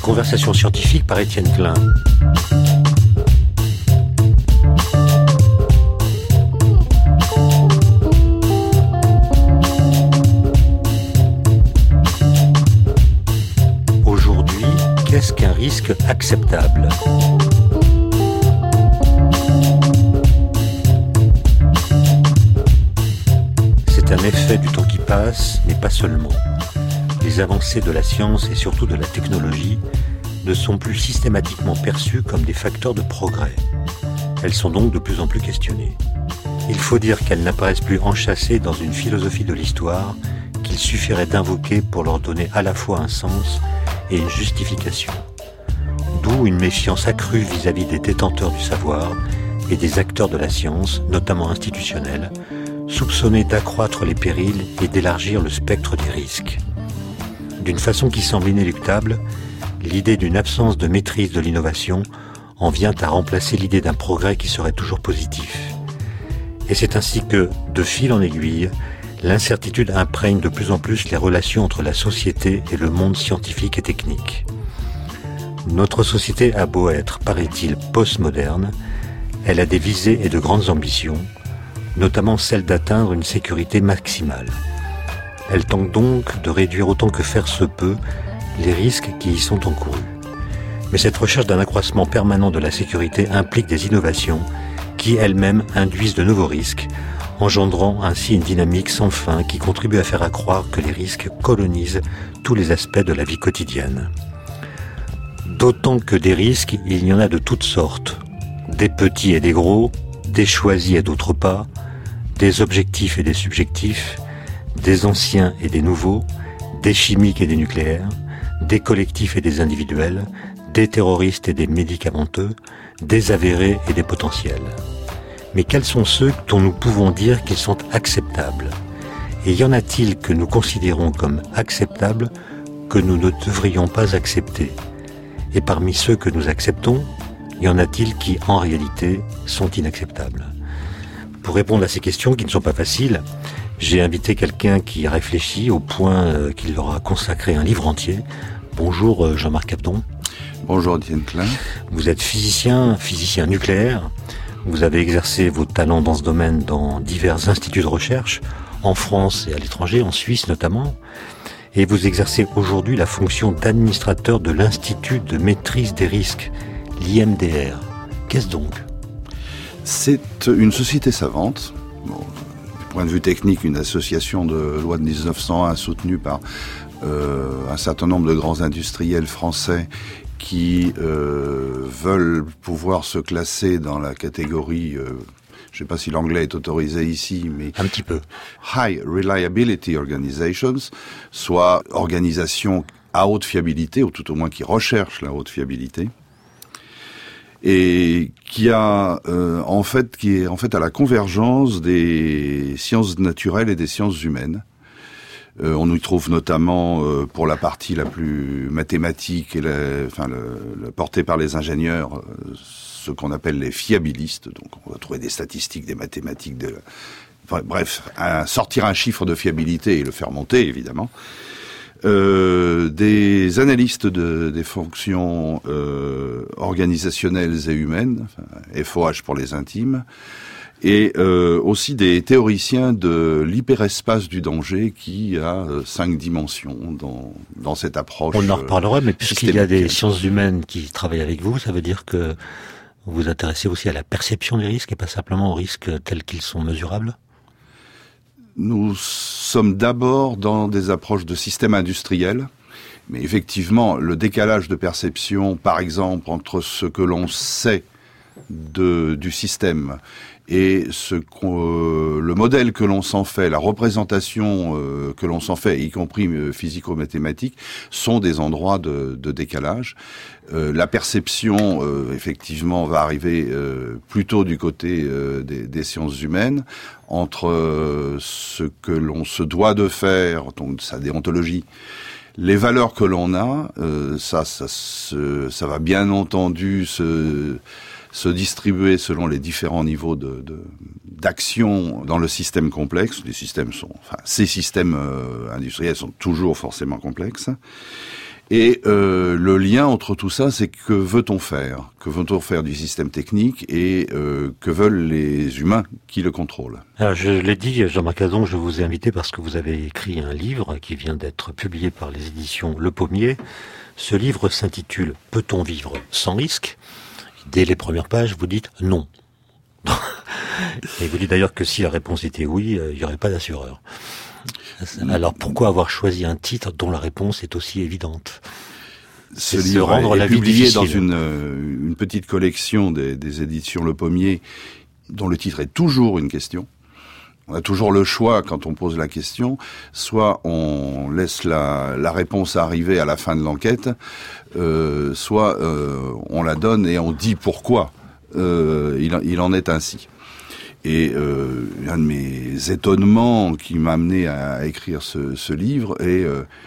Conversation scientifique par Étienne Klein. Aujourd'hui, qu'est-ce qu'un risque acceptable ? C'est un effet du temps qui passe, mais pas seulement. Les avancées de la science et surtout de la technologie ne sont plus systématiquement perçues comme des facteurs de progrès. Elles sont donc de plus en plus questionnées. Il faut dire qu'elles n'apparaissent plus enchâssées dans une philosophie de l'histoire qu'il suffirait d'invoquer pour leur donner à la fois un sens et une justification. D'où une méfiance accrue vis-à-vis des détenteurs du savoir et des acteurs de la science, notamment institutionnels, soupçonnés d'accroître les périls et d'élargir le spectre des risques. D'une façon qui semble inéluctable, l'idée d'une absence de maîtrise de l'innovation en vient à remplacer l'idée d'un progrès qui serait toujours positif. Et c'est ainsi que, de fil en aiguille, l'incertitude imprègne de plus en plus les relations entre la société et le monde scientifique et technique. Notre société a beau être, paraît-il, postmoderne, elle a des visées et de grandes ambitions, notamment celle d'atteindre une sécurité maximale. Elle tente donc de réduire autant que faire se peut les risques qui y sont encourus. Mais cette recherche d'un accroissement permanent de la sécurité implique des innovations qui elles-mêmes induisent de nouveaux risques, engendrant ainsi une dynamique sans fin qui contribue à faire accroire que les risques colonisent tous les aspects de la vie quotidienne. D'autant que des risques, il y en a de toutes sortes, des petits et des gros, des choisis et d'autres pas, des objectifs et des subjectifs, des anciens et des nouveaux, des chimiques et des nucléaires, des collectifs et des individuels, des terroristes et des médicamenteux, des avérés et des potentiels. Mais quels sont ceux dont nous pouvons dire qu'ils sont acceptables ? Et y en a-t-il que nous considérons comme acceptables que nous ne devrions pas accepter ? Et parmi ceux que nous acceptons, y en a-t-il qui, en réalité, sont inacceptables ? Pour répondre à ces questions qui ne sont pas faciles, j'ai invité quelqu'un qui réfléchit au point qu'il leur a consacré un livre entier. Bonjour Jean-Marc Capton. Bonjour Étienne Klein. Vous êtes physicien nucléaire. Vous avez exercé vos talents dans ce domaine dans divers instituts de recherche, en France et à l'étranger, en Suisse notamment. Et vous exercez aujourd'hui la fonction d'administrateur de l'Institut de maîtrise des risques, l'IMDR. Qu'est-ce donc ? C'est une société savante. Bon, du point de vue technique, une association de loi de 1901 soutenue par un certain nombre de grands industriels français qui veulent pouvoir se classer dans la catégorie, je ne sais pas si l'anglais est autorisé ici, mais un petit peu. High Reliability Organizations, soit organisations à haute fiabilité, ou tout au moins qui recherchent la haute fiabilité, et qui est en fait à la convergence des sciences naturelles et des sciences humaines. On y trouve notamment, pour la partie la plus mathématique et portée par les ingénieurs, ce qu'on appelle les fiabilistes. Donc on va trouver des statistiques, des mathématiques, sortir un chiffre de fiabilité et le faire monter, évidemment. Des analystes des fonctions organisationnelles et humaines, FOH pour les intimes, et aussi des théoriciens de l'hyperespace du danger qui a 5 dimensions dans cette approche. On en reparlera, mais puisqu'il y a des sciences humaines qui travaillent avec vous, ça veut dire que vous vous intéressez aussi à la perception des risques et pas simplement aux risques tels qu'ils sont mesurables ? Nous sommes d'abord dans des approches de systèmes industriels, mais effectivement, le décalage de perception, par exemple, entre ce que l'on sait du système et le modèle que l'on s'en fait, la représentation que l'on s'en fait, y compris physico-mathématique, sont des endroits de décalage. La perception, effectivement, va arriver plutôt du côté des sciences humaines, entre ce que l'on se doit de faire, donc sa déontologie, les valeurs que l'on a, ça va bien entendu se distribuer selon les différents niveaux d'action dans le système complexe. Ces systèmes industriels sont toujours forcément complexes. Et le lien entre tout ça, c'est que veut-on faire ? Que veut-on faire du système technique et que veulent les humains qui le contrôlent ? Alors je l'ai dit, Jean-Marc Azon, je vous ai invité parce que vous avez écrit un livre qui vient d'être publié par les éditions Le Pommier. Ce livre s'intitule « Peut-on vivre sans risque ?» Dès les premières pages, vous dites non. Et vous dites d'ailleurs que si la réponse était oui, il n'y aurait pas d'assureur. Alors pourquoi avoir choisi un titre dont la réponse est aussi évidente ? Ce livre est publié dans une petite collection des éditions Le Pommier, dont le titre est toujours une question. On a toujours le choix quand on pose la question, soit on laisse la réponse arriver à la fin de l'enquête, soit on la donne et on dit pourquoi il en est ainsi. Et un de mes étonnements qui m'a amené à écrire ce livre est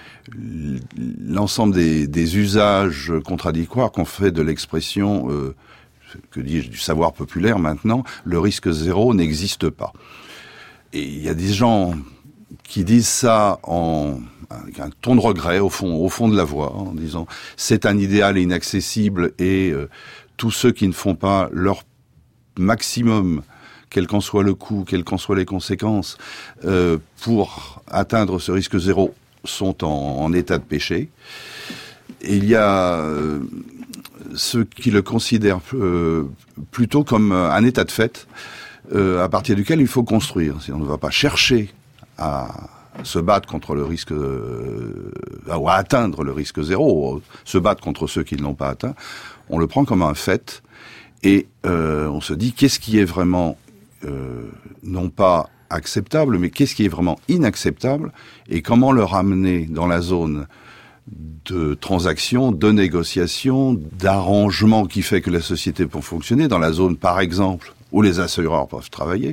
l'ensemble des usages contradictoires qu'on fait de l'expression, que dis-je, du savoir populaire maintenant, le risque zéro n'existe pas. Et il y a des gens qui disent ça avec un ton de regret au fond de la voix, en disant c'est un idéal inaccessible et tous ceux qui ne font pas leur maximum, quel qu'en soit le coût, quelles qu'en soient les conséquences, pour atteindre ce risque zéro, sont en état de péché. Et il y a ceux qui le considèrent plutôt comme un état de fait, à partir duquel il faut construire. Si on ne va pas chercher à se battre contre le risque, ou à atteindre le risque zéro, se battre contre ceux qui ne l'ont pas atteint, on le prend comme un fait, et on se dit qu'est-ce qui est vraiment non pas acceptable, mais qu'est-ce qui est vraiment inacceptable, et comment le ramener dans la zone de transaction, de négociation, d'arrangement qui fait que la société peut fonctionner, dans la zone, par exemple, où les assureurs peuvent travailler.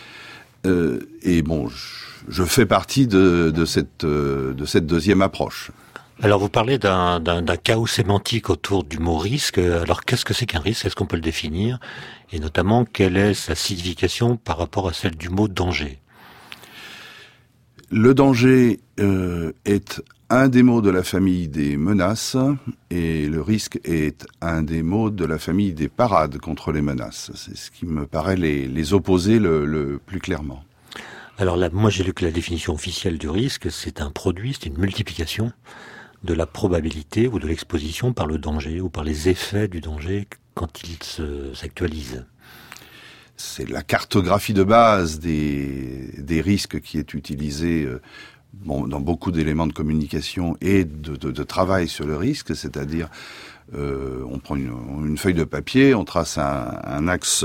Et bon, je fais partie de cette deuxième approche. Alors vous parlez d'un chaos sémantique autour du mot risque. Alors qu'est-ce que c'est qu'un risque ? Est-ce qu'on peut le définir ? Et notamment, quelle est sa signification par rapport à celle du mot danger ? Le danger est un des mots de la famille des menaces et le risque est un des mots de la famille des parades contre les menaces. C'est ce qui me paraît les opposer le plus clairement. Alors là, moi j'ai lu que la définition officielle du risque, c'est un produit, c'est une multiplication de la probabilité ou de l'exposition par le danger ou par les effets du danger quand il s'actualise. C'est la cartographie de base des risques qui est utilisée dans beaucoup d'éléments de communication et de travail sur le risque, c'est-à-dire on prend une feuille de papier, on trace un axe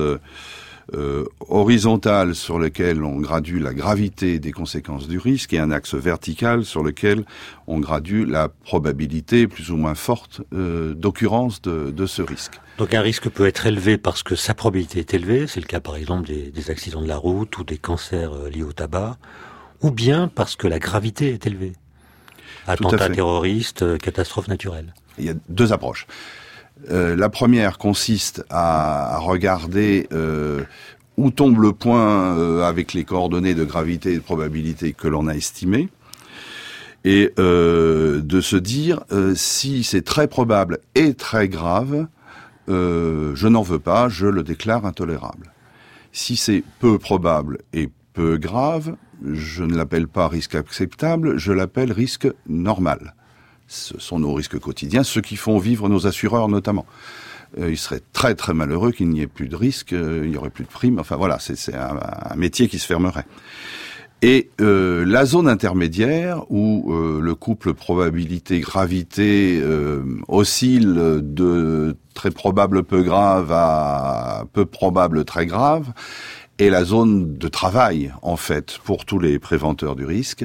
horizontal sur lequel on gradue la gravité des conséquences du risque et un axe vertical sur lequel on gradue la probabilité plus ou moins forte d'occurrence de ce risque. Donc un risque peut être élevé parce que sa probabilité est élevée, c'est le cas par exemple des accidents de la route ou des cancers liés au tabac, ou bien parce que la gravité est élevée. Attentat terroriste, catastrophe naturelle. Il y a deux approches. La première consiste à regarder où tombe le point avec les coordonnées de gravité et de probabilité que l'on a estimées, et de se dire si c'est très probable et très grave, je n'en veux pas, je le déclare intolérable. Si c'est peu probable et peu grave, je ne l'appelle pas risque acceptable, je l'appelle risque normal. Ce sont nos risques quotidiens, ceux qui font vivre nos assureurs notamment. Il serait très très malheureux qu'il n'y ait plus de risques, il n'y aurait plus de primes, enfin voilà, c'est un métier qui se fermerait. Et la zone intermédiaire où le couple probabilité-gravité oscille de très probable peu grave à peu probable très grave, est la zone de travail en fait pour tous les préventeurs du risque,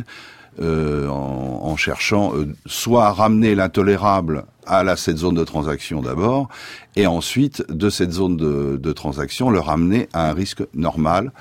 en cherchant soit à ramener l'intolérable à cette zone de transaction d'abord, et ensuite de cette zone de transaction le ramener à un risque normal.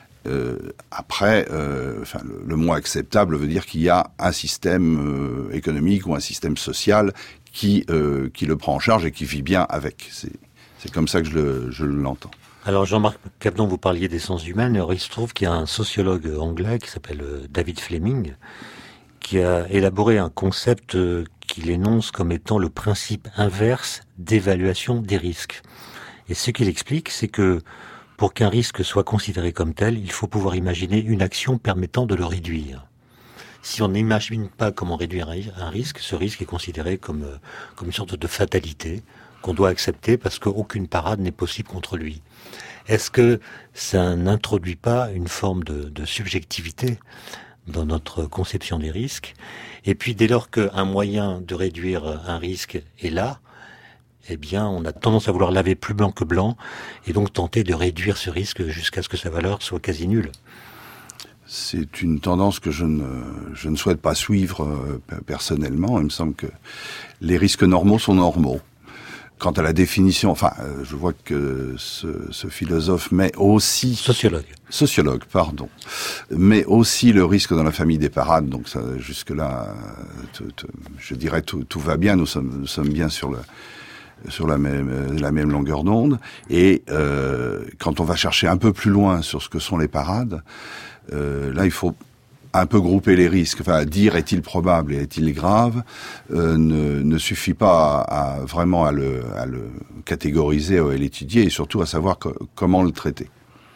Après, le mot acceptable veut dire qu'il y a un système économique ou un système social qui le prend en charge et qui vit bien avec. C'est comme ça que je l'entends. Alors Jean-Marc Capdon, vous parliez des sciences humaines. Alors, il se trouve qu'il y a un sociologue anglais qui s'appelle David Fleming qui a élaboré un concept qu'il énonce comme étant le principe inverse d'évaluation des risques. Et ce qu'il explique, c'est que pour qu'un risque soit considéré comme tel, il faut pouvoir imaginer une action permettant de le réduire. Si on n'imagine pas comment réduire un risque, ce risque est considéré comme une sorte de fatalité qu'on doit accepter parce qu'aucune parade n'est possible contre lui. Est-ce que ça n'introduit pas une forme de subjectivité dans notre conception des risques? Et puis dès lors qu'un moyen de réduire un risque est là, eh bien on a tendance à vouloir laver plus blanc que blanc et donc tenter de réduire ce risque jusqu'à ce que sa valeur soit quasi nulle. C'est une tendance que je ne souhaite pas suivre personnellement. Il me semble que les risques normaux sont normaux. Quant à la définition, je vois que ce philosophe met aussi... Sociologue, pardon. Mais aussi le risque dans la famille des parades. Donc ça, jusque-là, je dirais tout va bien. Nous sommes bien sur la même longueur d'onde. Et quand on va chercher un peu plus loin sur ce que sont les parades, là, il faut un peu grouper les risques. Dire est-il probable et est-il grave ne suffit pas vraiment à le catégoriser, à l'étudier et surtout à savoir comment le traiter.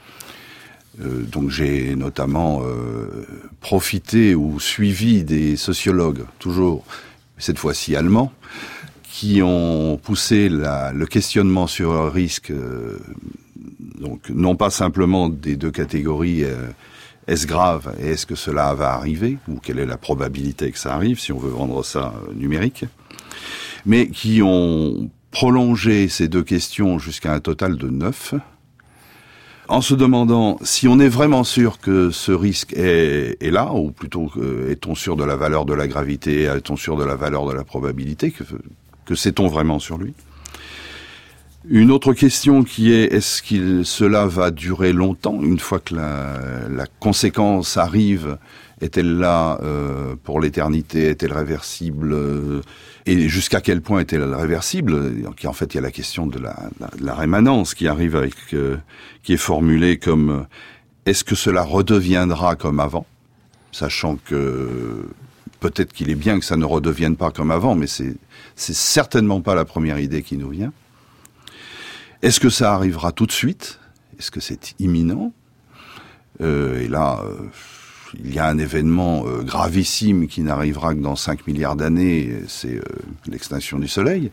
Donc j'ai notamment profité ou suivi des sociologues, toujours cette fois-ci allemands, qui ont poussé le questionnement sur le risque, donc non pas simplement des deux catégories. Est-ce grave et est-ce que cela va arriver? Ou quelle est la probabilité que ça arrive, si on veut vendre ça numérique? Mais qui ont prolongé ces deux questions jusqu'à un total de 9, en se demandant si on est vraiment sûr que ce risque est là, ou plutôt est-on sûr de la valeur de la gravité, est-on sûr de la valeur de la probabilité, que sait-on vraiment sur lui? Une autre question qui est, est-ce que cela va durer longtemps, une fois que la conséquence arrive, est-elle là pour l'éternité, est-elle réversible, et jusqu'à quel point est-elle réversible? Donc, en fait, il y a la question de la rémanence qui arrive qui est formulée comme, est-ce que cela redeviendra comme avant? Sachant que peut-être qu'il est bien que ça ne redevienne pas comme avant, mais c'est certainement pas la première idée qui nous vient. Est-ce que ça arrivera tout de suite? Est-ce que c'est imminent? Et là, il y a un événement gravissime qui n'arrivera que dans 5 milliards d'années, c'est l'extinction du Soleil.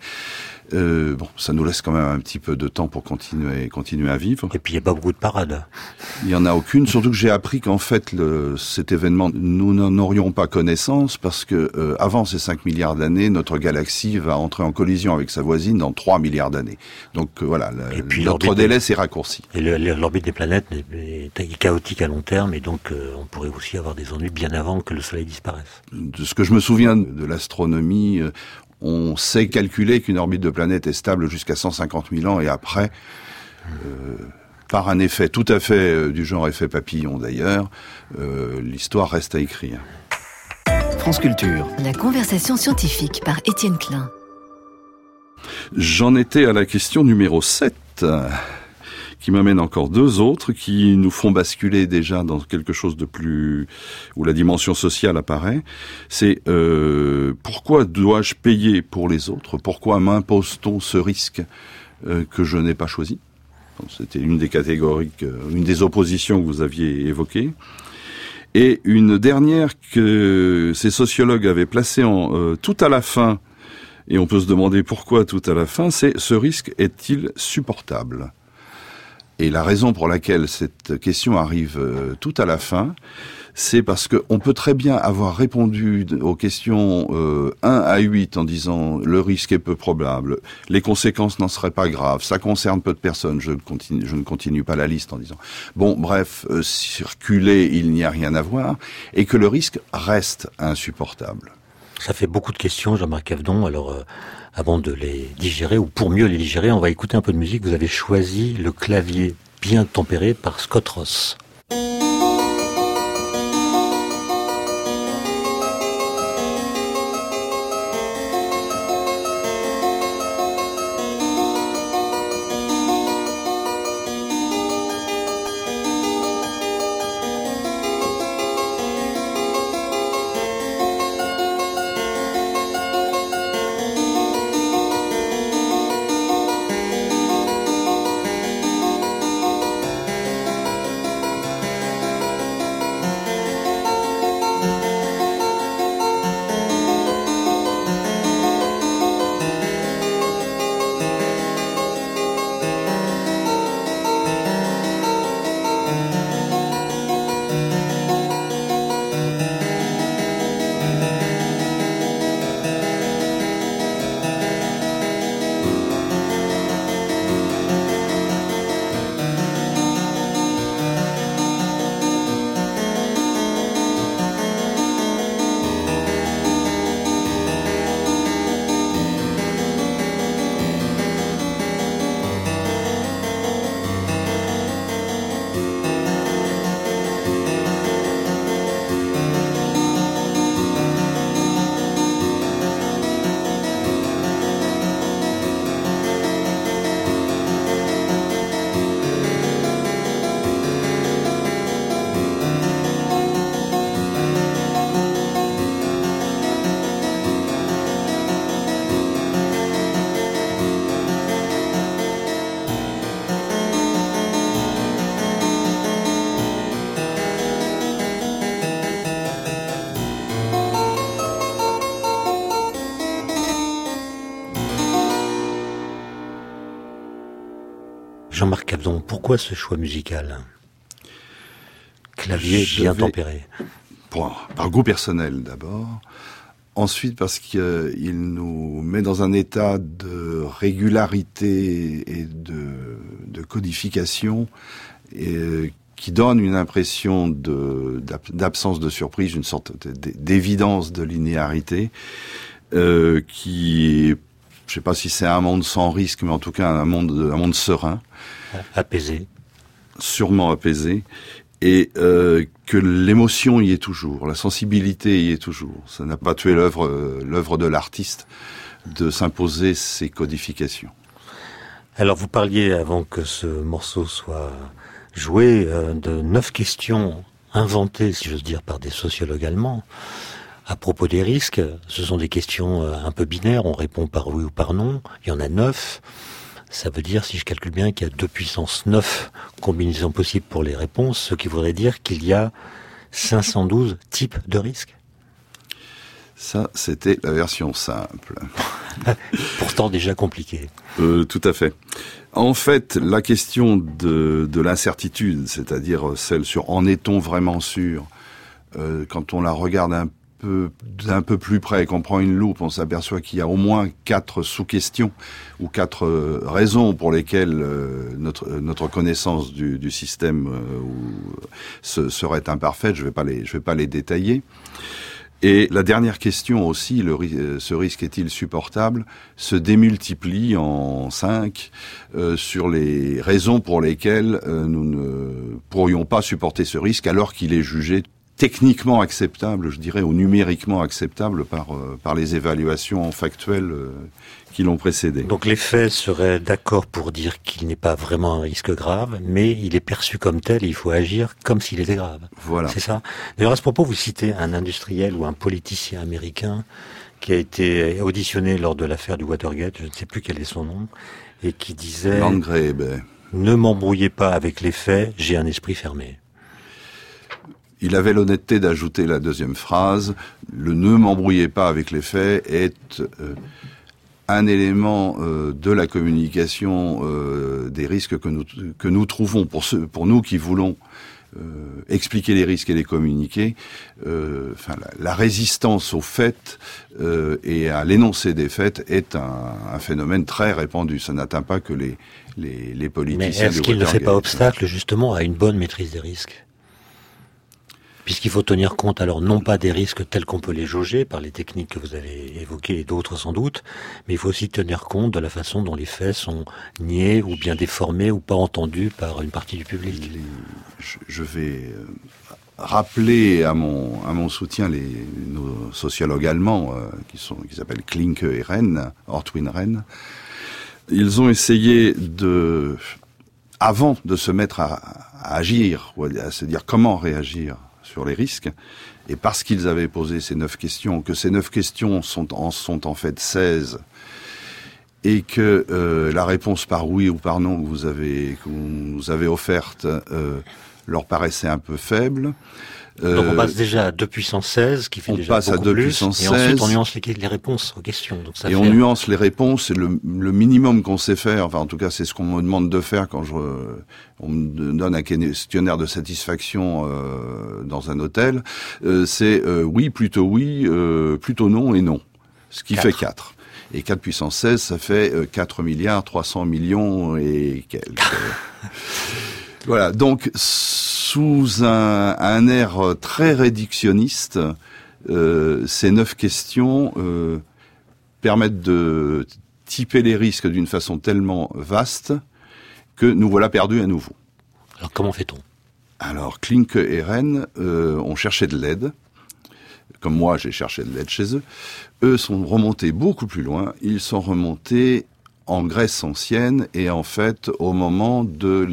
Ça nous laisse quand même un petit peu de temps pour continuer à vivre. Et puis il n'y a pas beaucoup de parades. Il n'y en a aucune, surtout que j'ai appris qu'en fait cet événement, nous n'en aurions pas connaissance parce que avant ces 5 milliards d'années, notre galaxie va entrer en collision avec sa voisine dans 3 milliards d'années. Donc voilà, notre délai s'est raccourci. Et l'orbite des planètes est chaotique à long terme et donc on pourrait aussi avoir des ennuis bien avant que le Soleil disparaisse. De ce que je me souviens de l'astronomie, on sait calculer qu'une orbite de planète est stable jusqu'à 150 000 ans et après, par un effet tout à fait du genre effet papillon d'ailleurs, l'histoire reste à écrire. France Culture. La conversation scientifique par Étienne Klein. J'en étais à la question numéro 7, qui m'amène encore 2 autres qui nous font basculer déjà dans quelque chose de plus... où la dimension sociale apparaît. C'est pourquoi dois-je payer pour les autres? Pourquoi m'impose-t-on ce risque que je n'ai pas choisi? C'était une des catégories, une des oppositions que vous aviez évoquées. Et une dernière que ces sociologues avaient placée tout à la fin, et on peut se demander pourquoi tout à la fin, c'est ce risque est-il supportable? Et la raison pour laquelle cette question arrive tout à la fin, c'est parce qu'on peut très bien avoir répondu aux questions 1 à 8 en disant le risque est peu probable, les conséquences n'en seraient pas graves, ça concerne peu de personnes, je ne continue pas la liste en disant bon bref, circuler, il n'y a rien à voir, et que le risque reste insupportable. Ça fait beaucoup de questions, Jean-Marc Avedon, alors... avant de les digérer, ou pour mieux les digérer, on va écouter un peu de musique. Vous avez choisi le clavier bien tempéré par Scott Ross. Jean-Marc Cavdon, pourquoi ce choix musical ? Clavier bien tempéré. Par goût personnel d'abord. Ensuite parce qu'il nous met dans un état de régularité et de codification qui donne une impression d'absence de surprise, une sorte d'évidence de linéarité qui est, je sais pas si c'est un monde sans risque, mais en tout cas un monde serein. Apaisé. Sûrement apaisé. Et que l'émotion y est toujours, la sensibilité y est toujours. Ça n'a pas tué l'œuvre de l'artiste de s'imposer ces codifications. Alors vous parliez, avant que ce morceau soit joué, de 9 questions inventées, si j'ose dire, par des sociologues allemands à propos des risques. Ce sont des questions un peu binaires, on répond par oui ou par non. Il y en a 9. Ça veut dire, si je calcule bien, qu'il y a 2 puissance 9 combinaisons possibles pour les réponses, ce qui voudrait dire qu'il y a 512 types de risques. Ça, c'était la version simple. Pourtant déjà compliquée. Tout à fait. En fait, la question de l'incertitude, c'est-à-dire celle sur en est-on vraiment sûr, quand on la regarde d'un peu plus près, qu'on prend une loupe, on s'aperçoit qu'il y a au moins 4 sous-questions ou 4 raisons pour lesquelles notre connaissance du système serait imparfaite. Je vais pas les détailler. Et la dernière question aussi, ce risque est-il supportable, se démultiplie en 5 sur les raisons pour lesquelles nous ne pourrions pas supporter ce risque alors qu'il est jugé techniquement acceptable, je dirais, ou numériquement acceptable par les évaluations factuelles qui l'ont précédé. Donc les faits seraient d'accord pour dire qu'il n'est pas vraiment un risque grave, mais il est perçu comme tel et il faut agir comme s'il était grave. Voilà. C'est ça. D'ailleurs, à ce propos, vous citez un industriel ou un politicien américain qui a été auditionné lors de l'affaire du Watergate, je ne sais plus quel est son nom, et qui disait Landgrebe. « Ne m'embrouillez pas avec les faits, j'ai un esprit fermé ». Il avait l'honnêteté d'ajouter la deuxième phrase, le « ne m'embrouillez pas avec les faits » est un élément de la communication des risques que nous trouvons pour nous qui voulons expliquer les risques et les communiquer. La résistance aux faits et à l'énoncé des faits est un phénomène très répandu. Ça n'atteint pas que les politiciens. Mais est-ce qu'il ne fait pas obstacle justement à une bonne maîtrise des risques ? Puisqu'il faut tenir compte alors non pas des risques tels qu'on peut les jauger par les techniques que vous avez évoquées et d'autres sans doute, mais il faut aussi tenir compte de la façon dont les faits sont niés ou bien déformés ou pas entendus par une partie du public. Je vais rappeler à mon soutien nos sociologues allemands qui s'appellent Klinke et Renn, Ortwin Renn. Ils ont essayé avant de se mettre à agir, ou à se dire comment réagir sur les risques, et parce qu'ils avaient posé ces 9 questions, que ces 9 questions sont en fait 16, et que la réponse par oui ou par non que vous avez offerte leur paraissait un peu faible. Donc on passe déjà à 2 puissance 16, qui fait déjà beaucoup plus. On passe à 2 puissance 16. Et ensuite on nuance les réponses aux questions. Donc ça on nuance les réponses, c'est le minimum qu'on sait faire. Enfin, en tout cas, c'est ce qu'on me demande de faire quand on me donne un questionnaire de satisfaction dans un hôtel. C'est oui, plutôt non et non. Ce qui fait 4. Et 4 puissance 16, ça fait 4 milliards 300 millions et quelques. Voilà, donc sous un air très réductionniste, ces 9 questions permettent de typer les risques d'une façon tellement vaste que nous voilà perdus à nouveau. Alors comment fait-on ? Alors Klinke et Renn ont cherché de l'aide, comme moi j'ai cherché de l'aide chez eux. Eux sont remontés beaucoup plus loin, ils sont remontés en Grèce ancienne et en fait au moment de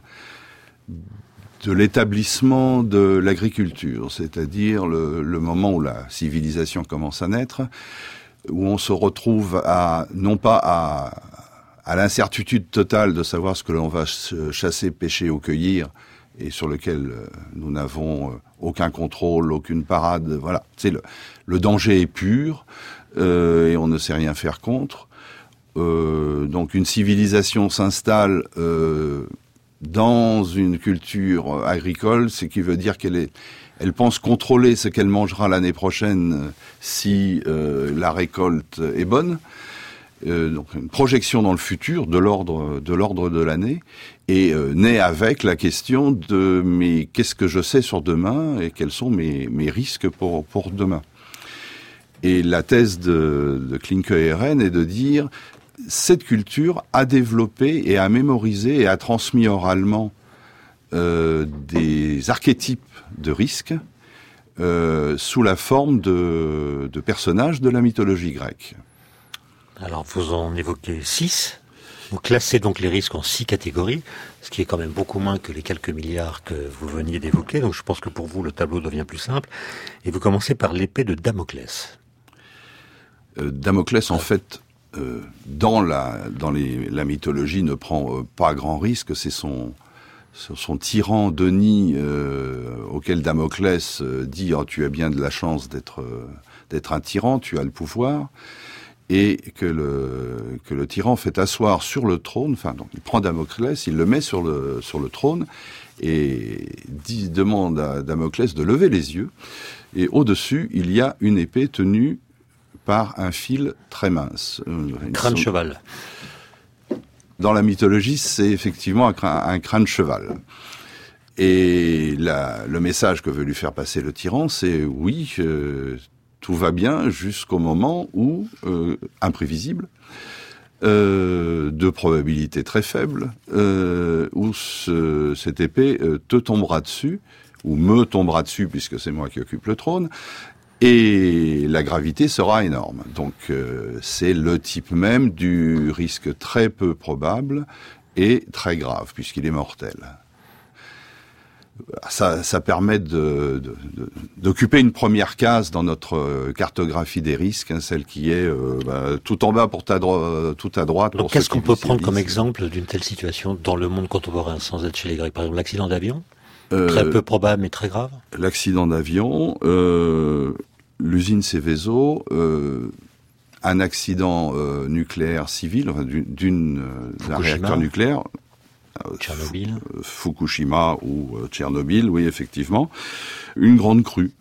l'établissement de l'agriculture, c'est-à-dire le moment où la civilisation commence à naître, où on se retrouve non pas à l'incertitude totale de savoir ce que l'on va chasser, pêcher ou cueillir, et sur lequel nous n'avons aucun contrôle, aucune parade, voilà. Le danger est pur, et on ne sait rien faire contre. donc une civilisation s'installe dans une culture agricole, ce qui veut dire elle pense contrôler ce qu'elle mangera l'année prochaine si la récolte est bonne. Donc une projection dans le futur de l'ordre de l'année, et naît avec la question de mais qu'est-ce que je sais sur demain et quels sont mes risques pour demain. Et la thèse de Klinke et Ren est de dire cette culture a développé et a mémorisé et a transmis oralement des archétypes de risques sous la forme de personnages de la mythologie grecque. Alors, vous en évoquez 6. Vous classez donc les risques en 6 catégories, ce qui est quand même beaucoup moins que les quelques milliards que vous veniez d'évoquer. Donc, je pense que pour vous, le tableau devient plus simple. Et vous commencez par l'épée de Damoclès. Damoclès, en fait, dans la mythologie, ne prend pas grand risque. C'est son tyran Denis, auquel Damoclès dit « tu as bien de la chance d'être un tyran, tu as le pouvoir ». Et que le tyran fait asseoir sur le trône, donc il prend Damoclès, il le met sur le trône, et demande à Damoclès de lever les yeux, et au-dessus, il y a une épée tenue par un fil très mince. Crâne cheval. Dans la mythologie, c'est effectivement un crâne cheval. Et le message que veut lui faire passer le tyran, c'est oui, tout va bien jusqu'au moment où, imprévisible, de probabilité très faible, où cette épée te tombera dessus, ou me tombera dessus, puisque c'est moi qui occupe le trône, et la gravité sera énorme. Donc c'est le type même du risque très peu probable et très grave, puisqu'il est mortel. Ça permet d'occuper une première case dans notre cartographie des risques, celle qui est tout en bas pour tout à droite. Donc qu'est-ce qu'on peut prendre comme exemple d'une telle situation dans le monde contemporain, sans être chez les Grecs? Par exemple, l'accident d'avion, très peu probable mais très grave. L'accident d'avion, l'usine Seveso, un accident nucléaire civil, enfin, d'un réacteur nucléaire. Tchernobyl. Fukushima ou Tchernobyl, oui, effectivement. Une grande crue.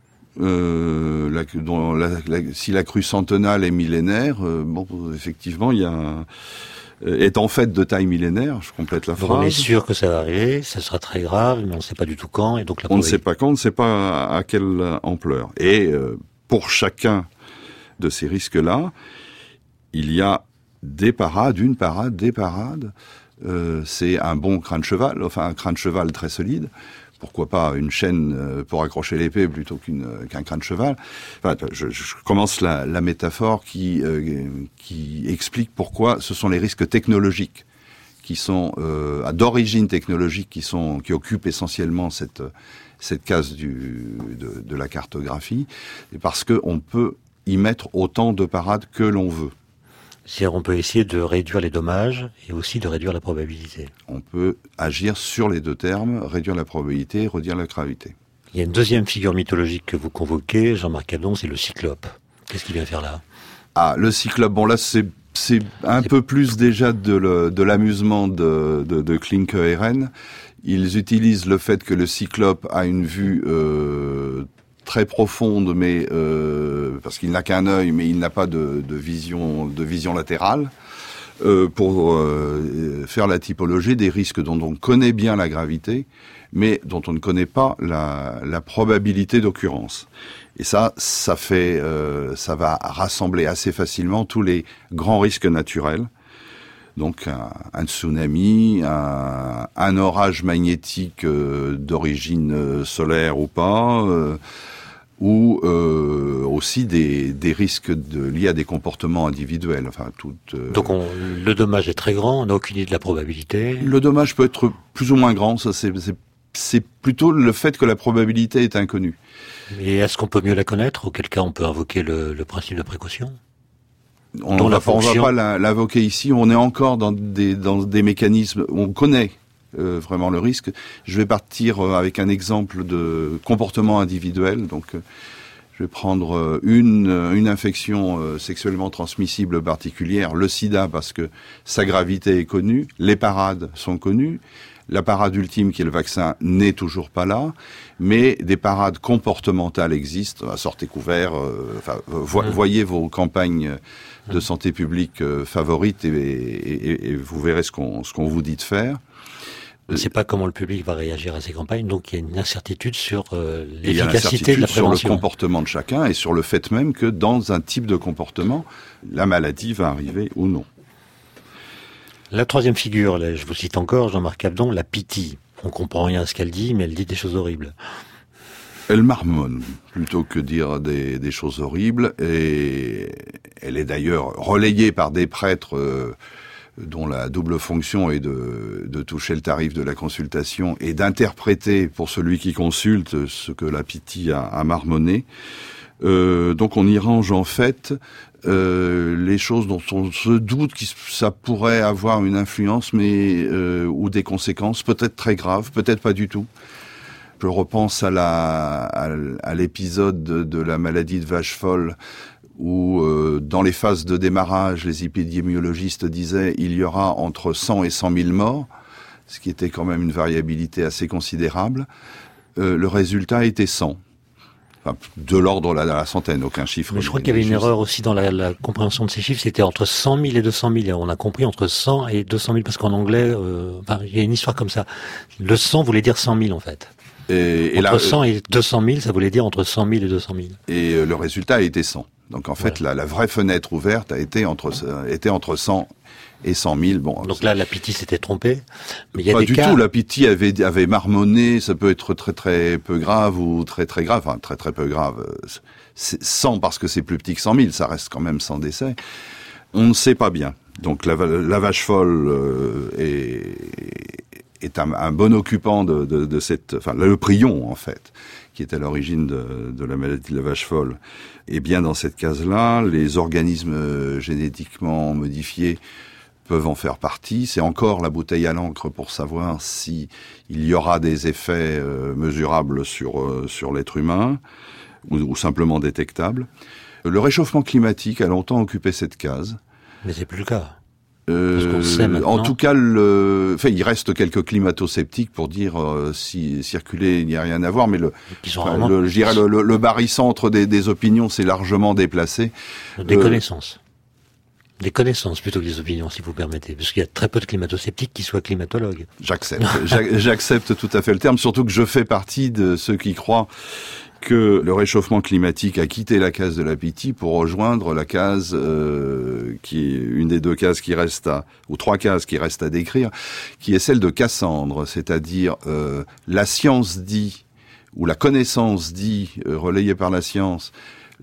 Si la crue centenale est millénaire, effectivement, est en fait de taille millénaire, je complète la phrase. On est sûr que ça va arriver, ça sera très grave, mais on ne sait pas du tout quand, et donc on ne sait pas quand, on ne sait pas à quelle ampleur. Et pour chacun de ces risques-là, il y a des parades, des parades. C'est un bon crâne cheval, enfin un crâne cheval très solide. Pourquoi pas une chaîne pour accrocher l'épée plutôt qu'un crâne cheval. Enfin, je commence la métaphore qui explique pourquoi ce sont les risques technologiques qui sont d'origine technologique qui occupent essentiellement cette case de la cartographie, et parce que on peut y mettre autant de parades que l'on veut. C'est-à-dire on peut essayer de réduire les dommages et aussi de réduire la probabilité. On peut agir sur les deux termes, réduire la probabilité, réduire la gravité. Il y a une deuxième figure mythologique que vous convoquez, Jean-Marc Cadon, c'est le Cyclope. Qu'est-ce qu'il vient faire là? Ah, le Cyclope, bon là c'est un peu plus déjà de l'amusement de Klinke et Ren. Ils utilisent le fait que le Cyclope a une vue très profonde, mais parce qu'il n'a qu'un œil, mais il n'a pas de vision latérale, pour faire la typologie des risques dont on connaît bien la gravité, mais dont on ne connaît pas la probabilité d'occurrence. Et ça va rassembler assez facilement tous les grands risques naturels. Donc un tsunami, un orage magnétique d'origine solaire ou pas, ou aussi des risques liés à des comportements individuels. Enfin, Donc le dommage est très grand, on n'a aucune idée de la probabilité. Le dommage peut être plus ou moins grand, ça c'est plutôt le fait que la probabilité est inconnue. Et est-ce qu'on peut mieux la connaître? Auquel cas on peut invoquer le principe de précaution? On ne va pas l'invoquer ici, on est encore dans des mécanismes où on connaît vraiment le risque. Je vais partir avec un exemple de comportement individuel. Donc, je Je vais prendre une infection sexuellement transmissible particulière, le sida, parce que sa gravité est connue, les parades sont connues. La parade ultime, qui est le vaccin, n'est toujours pas là, mais des parades comportementales existent. Sortez couverts, voyez vos campagnes de santé publique favorites et vous verrez ce qu'on vous dit de faire. On ne sait pas comment le public va réagir à ces campagnes, donc il y a une incertitude sur l'efficacité de la prévention. Sur le comportement de chacun et sur le fait même que dans un type de comportement, la maladie va arriver ou non. La troisième figure, là, je vous cite encore, Jean-Marc Abdon, la pitié. On comprend rien à ce qu'elle dit, mais elle dit des choses horribles. Elle marmonne, plutôt que dire des choses horribles, et elle est d'ailleurs relayée par des prêtres dont la double fonction est de toucher le tarif de la consultation et d'interpréter pour celui qui consulte ce que la pitié a marmonné. Donc on y range en fait les choses dont on se doute que ça pourrait avoir une influence, mais ou des conséquences peut-être très graves, peut-être pas du tout. Je repense à l'épisode de la maladie de vache folle, où dans les phases de démarrage, les épidémiologistes disaient il y aura entre 100 et 100 000 morts, ce qui était quand même une variabilité assez considérable. Le résultat était 100. Enfin, de l'ordre de la centaine, aucun chiffre. Mais je crois qu'il y avait une erreur aussi dans la compréhension de ces chiffres, c'était entre 100 000 et 200 000. On a compris entre 100 et 200 000, parce qu'en anglais, il y a une histoire comme ça. Le 100 voulait dire 100 000 en fait. Entre 100 et 200 000, ça voulait dire entre 100 000 et 200 000. Et le résultat a été 100. Donc en fait, voilà. la vraie fenêtre ouverte était entre 100 et 100 000. Bon, donc là, la pitié s'était trompée. Mais il y a pas des du cas... tout. La pitié avait marmonné. Ça peut être très très peu grave ou très très grave. Enfin, très très peu grave. 100 parce que c'est plus petit que 100 000. Ça reste quand même 100 décès. On ne sait pas bien. Donc la vache folle est un bon occupant de cette... Enfin, le prion, en fait, qui est à l'origine de la maladie de la vache folle. Et bien dans cette case-là, les organismes génétiquement modifiés peuvent en faire partie. C'est encore la bouteille à l'encre pour savoir si il y aura des effets mesurables sur l'être humain ou simplement détectables. Le réchauffement climatique a longtemps occupé cette case. Mais c'est plus le cas. Parce qu'on sait maintenant. En tout cas, il reste quelques climato-sceptiques pour dire si circuler, il n'y a rien à voir, mais je dirais le barycentre des opinions s'est largement déplacé. Des connaissances. Des connaissances plutôt que des opinions, si vous permettez, parce qu'il y a très peu de climato-sceptiques qui soient climatologues. J'accepte tout à fait le terme, surtout que je fais partie de ceux qui croient que le réchauffement climatique a quitté la case de la pitié pour rejoindre la case qui est une des deux cases qui reste ou trois cases qui restent à décrire, qui est celle de Cassandre, c'est-à-dire la science dit ou la connaissance dit, relayée par la science,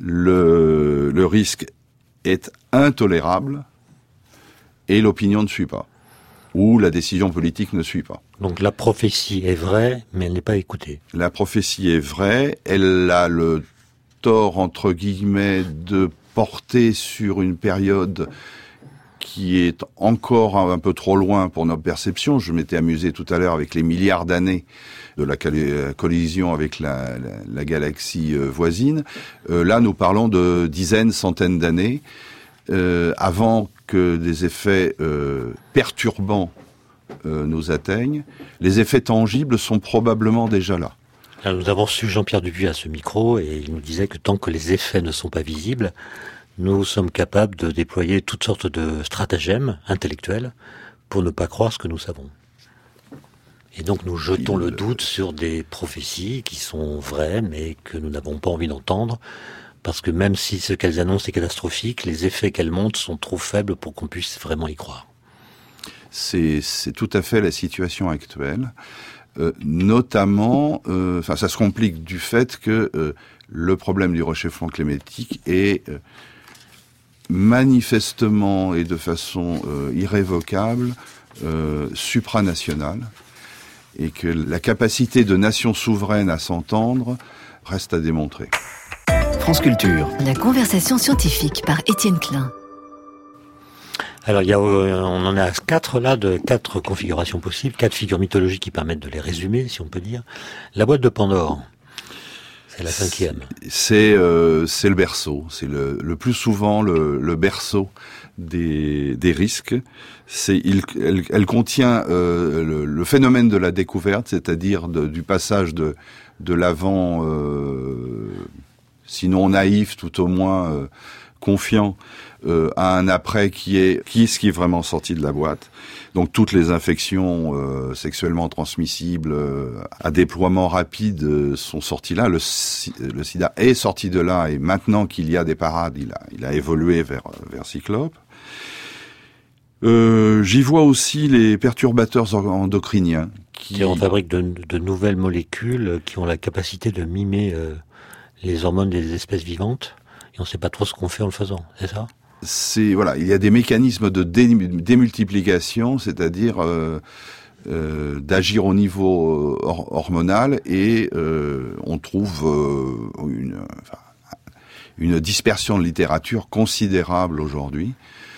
le risque est intolérable et l'opinion ne suit pas, ou la décision politique ne suit pas. Donc la prophétie est vraie, mais elle n'est pas écoutée. La prophétie est vraie, elle a le tort, entre guillemets, de porter sur une période qui est encore un peu trop loin pour notre perception. Je m'étais amusé tout à l'heure avec les milliards d'années de la collision avec la galaxie voisine. Là, nous parlons de dizaines, centaines d'années, avant que des effets perturbants nous atteignent. Les effets tangibles sont probablement déjà là. Alors, nous avons reçu Jean-Pierre Dupuis à ce micro et il nous disait que tant que les effets ne sont pas visibles, nous sommes capables de déployer toutes sortes de stratagèmes intellectuels pour ne pas croire ce que nous savons. Et donc nous jetons le doute sur des prophéties qui sont vraies mais que nous n'avons pas envie d'entendre parce que même si ce qu'elles annoncent est catastrophique, les effets qu'elles montrent sont trop faibles pour qu'on puisse vraiment y croire. C'est tout à fait la situation actuelle. Notamment, ça se complique du fait que le problème du réchauffement climatique est manifestement et de façon irrévocable supranational, et que la capacité de nations souveraines à s'entendre reste à démontrer. France Culture. La conversation scientifique par Étienne Klein. Alors on en est à 4 configurations possibles, 4 figures mythologiques qui permettent de les résumer, si on peut dire. La boîte de Pandore. C'est la 5e. C'est le berceau. C'est le plus souvent le berceau des risques. Elle contient le phénomène de la découverte, c'est-à-dire du passage de l'avant, sinon naïf, tout au moins confiant, à un après qui est vraiment sorti de la boîte. Donc toutes les infections sexuellement transmissibles à déploiement rapide sont sorties là. Le sida est sorti de là, et maintenant qu'il y a des parades, il a évolué vers Cyclope. J'y vois aussi les perturbateurs endocriniens on fabrique de nouvelles molécules qui ont la capacité de mimer les hormones des espèces vivantes, et on ne sait pas trop ce qu'on fait en le faisant, c'est ça ? Il y a des mécanismes de démultiplication, c'est-à-dire d'agir au niveau hormonal, et on trouve une dispersion de littérature considérable aujourd'hui.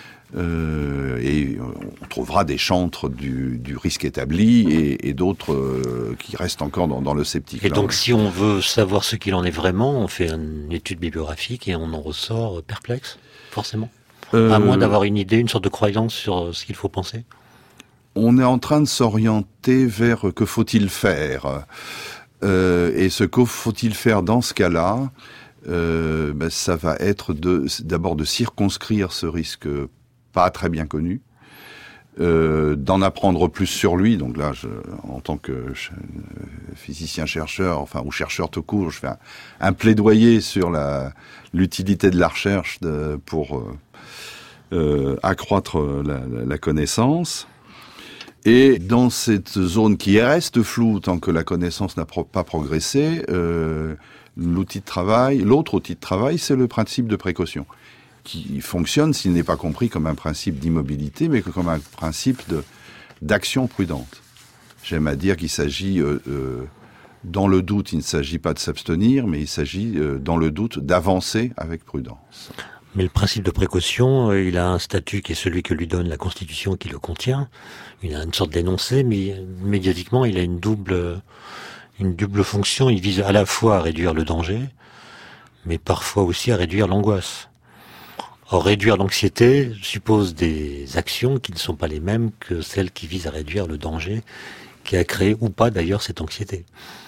Et on trouvera des chantres du risque établi et d'autres qui restent encore dans le sceptique. Et donc, si on veut savoir ce qu'il en est vraiment, on fait une étude bibliographique et on en ressort perplexe, forcément. À moins d'avoir une idée, une sorte de croyance sur ce qu'il faut penser. On est en train de s'orienter vers que faut-il faire. Et ce que faut-il faire dans ce cas-là, ça va être d'abord de circonscrire ce risque pas très bien connu, d'en apprendre plus sur lui. Donc là, en tant que physicien-chercheur, ou chercheur tout court, je fais un plaidoyer sur l'utilité de la recherche pour accroître la connaissance. Et dans cette zone qui reste floue tant que la connaissance n'a pas progressé, l'autre outil de travail, c'est le principe de précaution, qui fonctionne, s'il n'est pas compris comme un principe d'immobilité, mais comme un principe d'action prudente. J'aime à dire qu'il s'agit, dans le doute, il ne s'agit pas de s'abstenir, mais il s'agit, dans le doute, d'avancer avec prudence. Mais le principe de précaution, il a un statut qui est celui que lui donne la Constitution qui le contient. Il a une sorte d'énoncé, mais médiatiquement, il a une double fonction. Il vise à la fois à réduire le danger, mais parfois aussi à réduire l'angoisse. Or, réduire l'anxiété suppose des actions qui ne sont pas les mêmes que celles qui visent à réduire le danger, qui a créé ou pas d'ailleurs cette anxiété.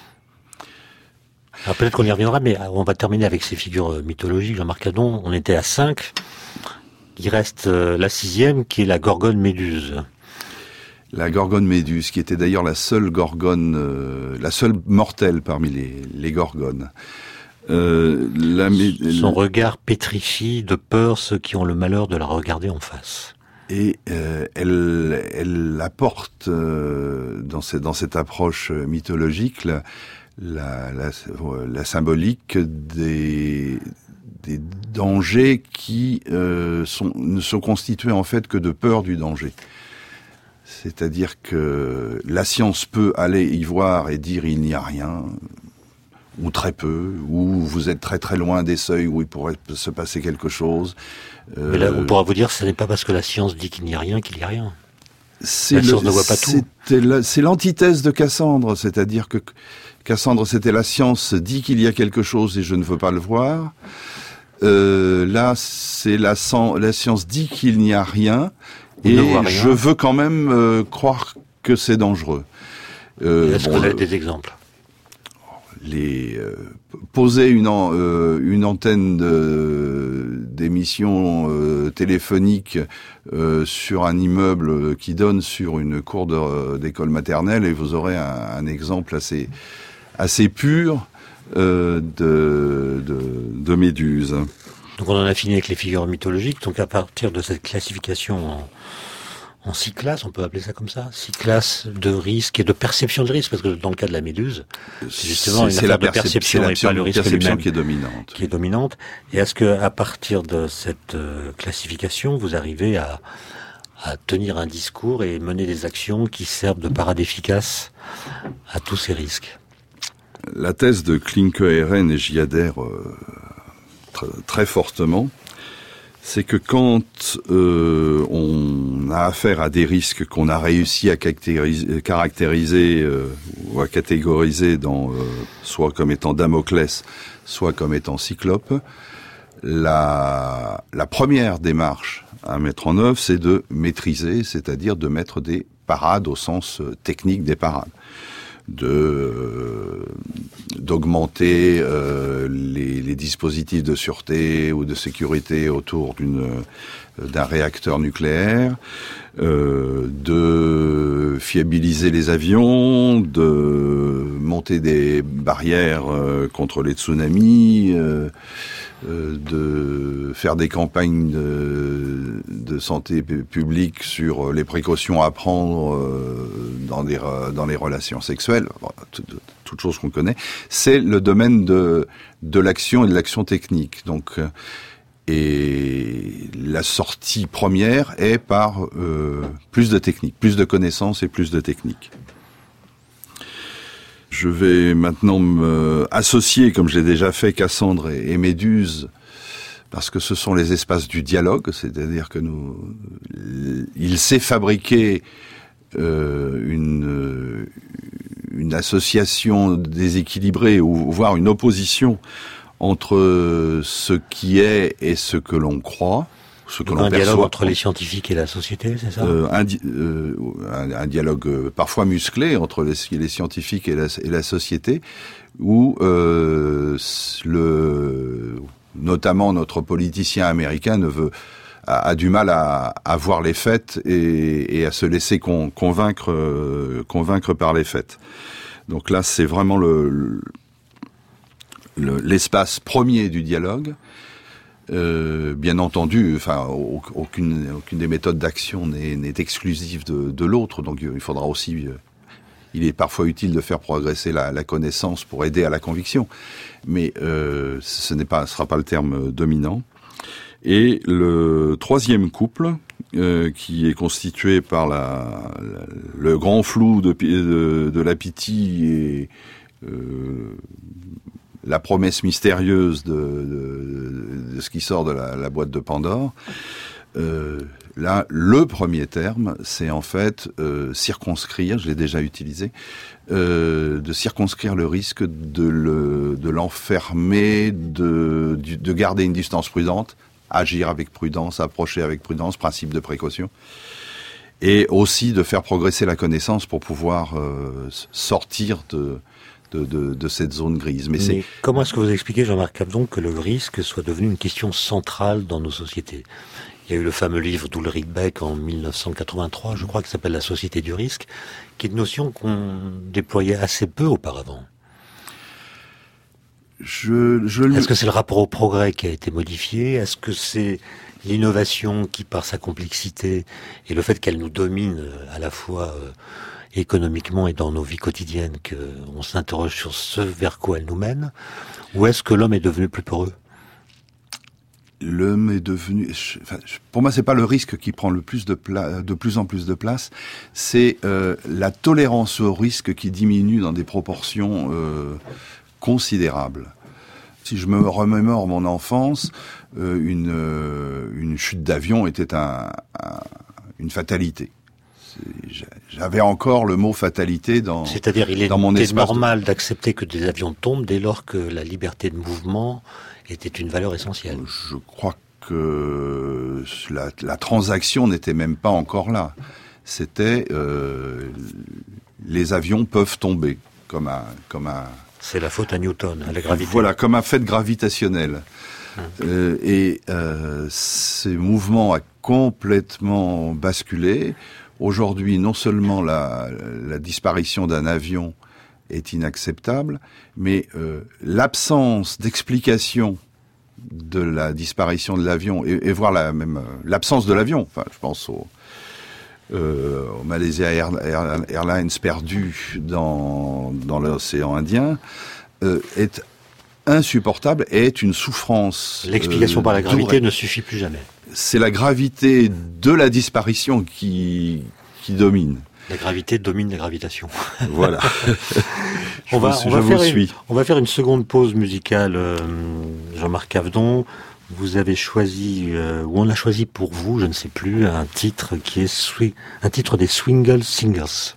Alors peut-être qu'on y reviendra, mais on va terminer avec ces figures mythologiques. Jean-Marc Hadon, on était à 5. Il reste la 6e, qui est la Gorgone Méduse. La Gorgone Méduse, qui était d'ailleurs la seule Gorgone, la seule mortelle parmi les Gorgones. Son regard pétrifie de peur ceux qui ont le malheur de la regarder en face. Et elle apporte dans cette approche mythologique la symbolique des dangers qui ne sont constitués en fait que de peur du danger. C'est-à-dire que la science peut aller y voir et dire il n'y a rien, ou très peu, ou vous êtes très très loin des seuils où il pourrait se passer quelque chose. Mais là, on pourra vous dire, ce n'est pas parce que la science dit qu'il n'y a rien qu'il n'y a rien. La science ne voit pas tout. C'est l'antithèse de Cassandre, c'est-à-dire que Cassandre, c'était la science dit qu'il y a quelque chose et je ne veux pas le voir. Là, c'est la science dit qu'il n'y a rien et je veux quand même croire que c'est dangereux. Est-ce que vous avez des exemples ? Poser une antenne d'émission téléphonique sur un immeuble qui donne sur une cour d'école maternelle et vous aurez un exemple assez pur de méduse. Donc on en a fini avec les figures mythologiques. Donc à partir de cette classification en 6 classes, on peut appeler ça comme ça, 6 classes de risque et de perception de risque, parce que dans le cas de la méduse, c'est justement une affaire de perception et pas le risque lui-même qui est dominante. Et est-ce que à partir de cette classification, vous arrivez à tenir un discours et mener des actions qui servent de parade efficace à tous ces risques ? La thèse de Klinke-Heeren, et j'y adhère très fortement, C'est que quand on a affaire à des risques qu'on a réussi à caractériser ou à catégoriser soit comme étant Damoclès, soit comme étant Cyclope, la première démarche à mettre en œuvre, c'est de maîtriser, c'est-à-dire de mettre des parades au sens technique des parades. D'augmenter les dispositifs de sûreté ou de sécurité autour d'un réacteur nucléaire, de fiabiliser les avions, de monter des barrières contre les tsunamis, de faire des campagnes de santé publique sur les précautions à prendre dans les relations sexuelles, toutes choses qu'on connaît. C'est le domaine de l'action et de l'action technique. Donc, et la sortie première est par plus de technique, plus de connaissances et plus de techniques. Je vais maintenant me associer, comme je l'ai déjà fait, Cassandre et Méduse, parce que ce sont les espaces du dialogue, c'est-à-dire que il s'est fabriqué une association déséquilibrée, ou voire une opposition entre ce qui est et ce que l'on croit. Un dialogue entre les scientifiques et la société, c'est ça ? Un dialogue parfois musclé entre les scientifiques et la société, où notamment notre politicien américain a du mal à voir les faits et à se laisser convaincre par les faits. Donc là, c'est vraiment l'espace premier du dialogue. Bien entendu, aucune des méthodes d'action n'est exclusive de l'autre, donc il faudra aussi, il est parfois utile de faire progresser la connaissance pour aider à la conviction, mais ce sera pas le terme dominant. Et le troisième couple, qui est constitué par le grand flou de la pitié et la promesse mystérieuse de ce qui sort de la boîte de Pandore. Là, le premier terme, c'est en fait circonscrire, je l'ai déjà utilisé, de circonscrire le risque de l'enfermer, de garder une distance prudente, agir avec prudence, approcher avec prudence, principe de précaution, et aussi de faire progresser la connaissance pour pouvoir sortir de cette zone grise. Mais comment est-ce que vous expliquez, Jean-Marc Cavdon, que le risque soit devenu une question centrale dans nos sociétés ? Il y a eu le fameux livre d'Ulrich Beck en 1983, je crois, qui s'appelle La société du risque, qui est une notion qu'on déployait assez peu auparavant. Est-ce que c'est le rapport au progrès qui a été modifié ? Est-ce que c'est l'innovation qui, par sa complexité et le fait qu'elle nous domine à la fois économiquement et dans nos vies quotidiennes, qu'on s'interroge sur ce vers quoi elle nous mène, ou est-ce que l'homme est devenu plus peureux ? L'homme est devenu... pour moi, c'est pas le risque qui prend de plus en plus de place, c'est la tolérance au risque qui diminue dans des proportions considérables. Si je me remémore mon enfance, une chute d'avion était une fatalité. J'avais encore le mot fatalité dans mon espace. C'est-à-dire, il était normal d'accepter que des avions tombent dès lors que la liberté de mouvement était une valeur essentielle. Je crois que la transaction n'était même pas encore là. C'était les avions peuvent tomber comme un. C'est la faute à Newton, à la gravité. Voilà, comme un fait gravitationnel. Ces mouvements a complètement basculé. Aujourd'hui, non seulement la disparition d'un avion est inacceptable, mais l'absence d'explication de la disparition de l'avion, et voire l'absence de l'avion, enfin, je pense au Malaysia Airlines perdu dans l'océan Indien, est insupportable et est une souffrance. L'explication par la gravité ne suffit plus jamais. C'est la gravité de la disparition qui domine. La gravité domine la gravitation. Voilà. On va faire une seconde pause musicale, Jean-Marc Cavdon. Vous avez choisi, ou on a choisi pour vous, je ne sais plus, un titre qui est un titre des Swingle Singers.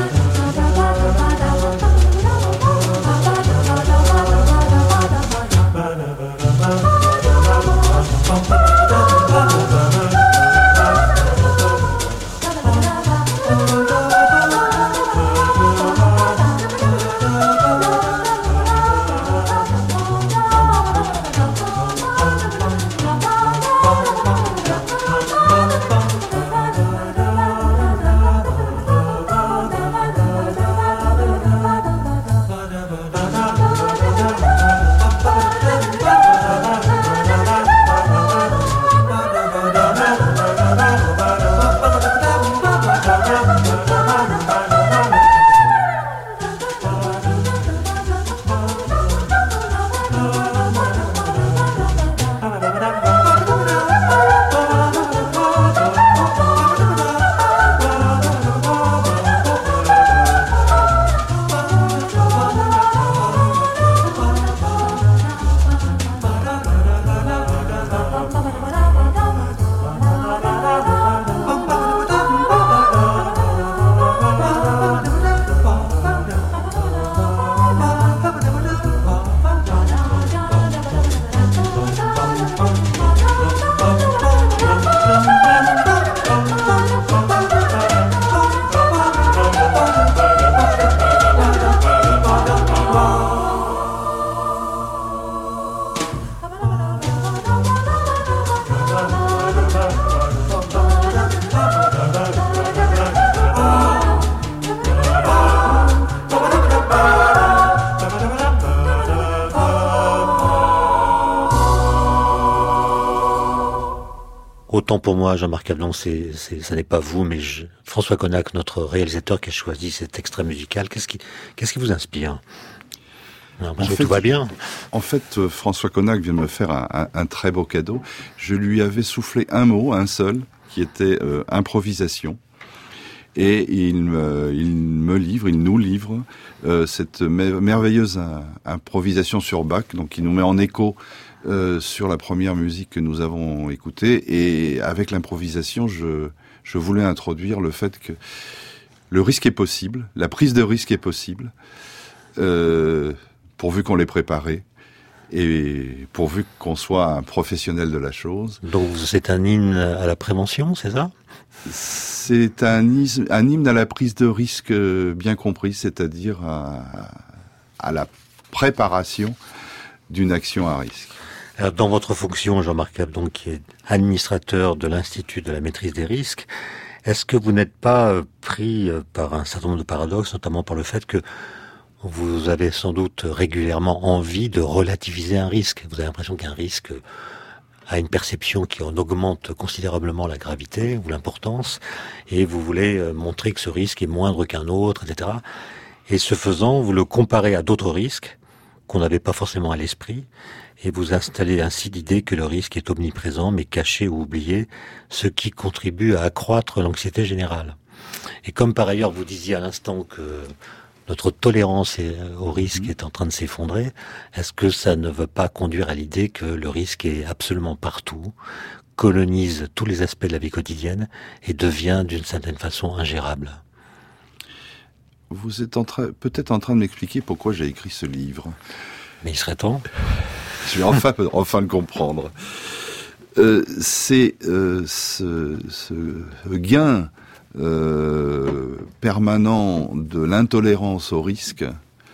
Autant pour moi, Jean-Marc Ablon, ça n'est pas vous, mais François Connac, notre réalisateur, qui a choisi cet extrait musical. Qu'est-ce qui vous inspire? Tout va bien. En fait, François Connac vient de me faire un très beau cadeau. Je lui avais soufflé un mot, un seul, qui était improvisation. Et il nous livre cette merveilleuse improvisation sur Bach, donc qui nous met en écho sur la première musique que nous avons écoutée. Et avec l'improvisation, je voulais introduire le fait que le risque est possible, la prise de risque est possible, pourvu qu'on l'ait préparé et pourvu qu'on soit un professionnel de la chose. Donc c'est un hymne à la prévention, c'est ça ? C'est un hymne à la prise de risque bien compris, c'est-à-dire à la préparation d'une action à risque. Alors, dans votre fonction, Jean-Marc Ablon, qui est administrateur de l'Institut de la maîtrise des risques, est-ce que vous n'êtes pas pris par un certain nombre de paradoxes, notamment par le fait que vous avez sans doute régulièrement envie de relativiser un risque? Vous avez l'impression qu'un risque a une perception qui en augmente considérablement la gravité ou l'importance, et vous voulez montrer que ce risque est moindre qu'un autre, etc. Et ce faisant, vous le comparez à d'autres risques qu'on n'avait pas forcément à l'esprit, et vous installez ainsi l'idée que le risque est omniprésent, mais caché ou oublié, ce qui contribue à accroître l'anxiété générale. Et comme par ailleurs vous disiez à l'instant que notre tolérance au risque est en train de s'effondrer, est-ce que ça ne veut pas conduire à l'idée que le risque est absolument partout, colonise tous les aspects de la vie quotidienne et devient d'une certaine façon ingérable? Vous êtes peut-être en train de m'expliquer pourquoi j'ai écrit ce livre. Mais il serait temps. Je vais enfin le comprendre. C'est ce gain permanent de l'intolérance au risque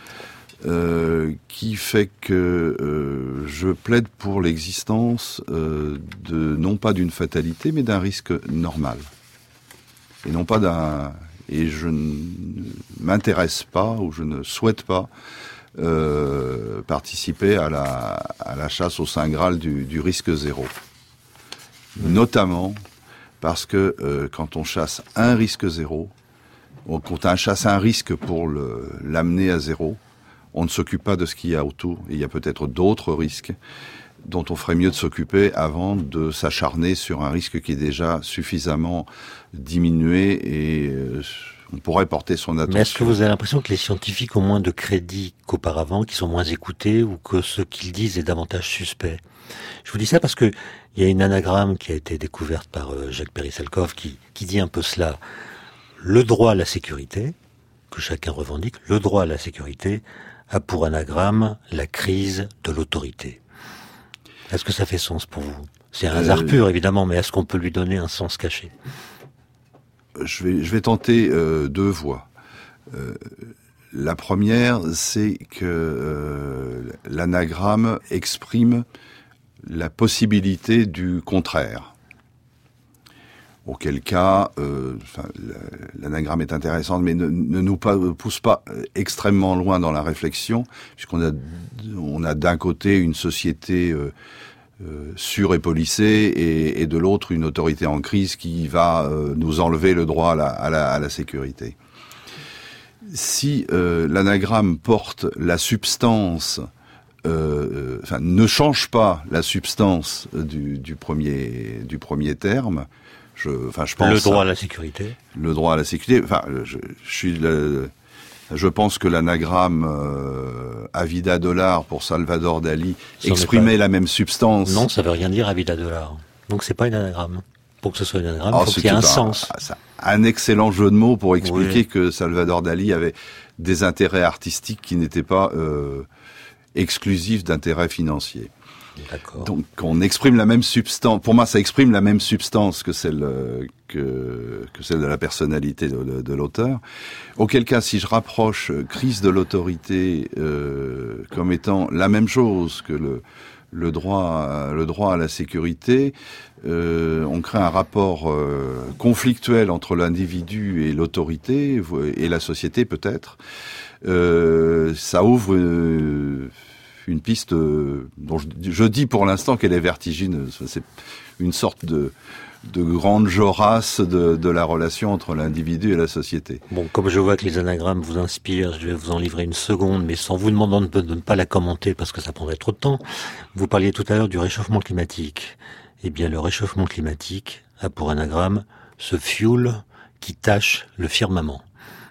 qui fait que je plaide pour l'existence non pas d'une fatalité, mais d'un risque normal. Et non pas et je ne m'intéresse pas ou je ne souhaite pas participer à la chasse au Saint Graal du risque zéro. Notamment parce que quand on chasse un risque zéro, quand on chasse un risque pour l'amener à zéro, on ne s'occupe pas de ce qu'il y a autour. Et il y a peut-être d'autres risques dont on ferait mieux de s'occuper avant de s'acharner sur un risque qui est déjà suffisamment diminué et on pourrait porter son attention. Mais est-ce que vous avez l'impression que les scientifiques ont moins de crédit qu'auparavant, qu'ils sont moins écoutés, ou que ce qu'ils disent est davantage suspect? Je vous dis ça parce que il y a une anagramme qui a été découverte par Jacques Pereselkov qui dit un peu cela. Le droit à la sécurité, que chacun revendique, le droit à la sécurité a pour anagramme la crise de l'autorité. Est-ce que ça fait sens pour vous? C'est un hasard pur, évidemment, mais est-ce qu'on peut lui donner un sens caché? Je vais tenter deux voies. La première, c'est que l'anagramme exprime la possibilité du contraire. Auquel cas, l'anagramme est intéressante, mais ne nous pousse pas extrêmement loin dans la réflexion, puisqu'on a d'un côté une société sûre et policée, et de l'autre une autorité en crise qui va nous enlever le droit à la sécurité. Si l'anagramme porte la substance, ne change pas la substance du premier terme. Je pense le droit à la sécurité. Le droit à la sécurité. Je pense que l'anagramme Avida Dollar pour Salvador Dali exprimait la même substance. Non, ça veut rien dire Avida Dollar. Donc c'est pas une anagramme. Pour que ce soit une anagramme, il faut qu'il y ait un sens. Un excellent jeu de mots pour expliquer que Salvador Dali avait des intérêts artistiques qui n'étaient pas exclusifs d'intérêts financiers. D'accord. Donc on exprime la même substance. Pour moi, ça exprime la même substance que celle de la personnalité de l'auteur. Auquel cas, si je rapproche crise de l'autorité comme étant la même chose que le droit à la sécurité, on crée un rapport conflictuel entre l'individu et l'autorité et la société peut-être. Ça ouvre une piste dont je dis pour l'instant qu'elle est vertigineuse. C'est une sorte de grande Jorasse de la relation entre l'individu et la société. Bon, comme je vois que les anagrammes vous inspirent, je vais vous en livrer une seconde, mais sans vous demander de ne pas la commenter parce que ça prendrait trop de temps. Vous parliez tout à l'heure du réchauffement climatique. Eh bien, le réchauffement climatique a pour anagramme ce fioul qui tache le firmament.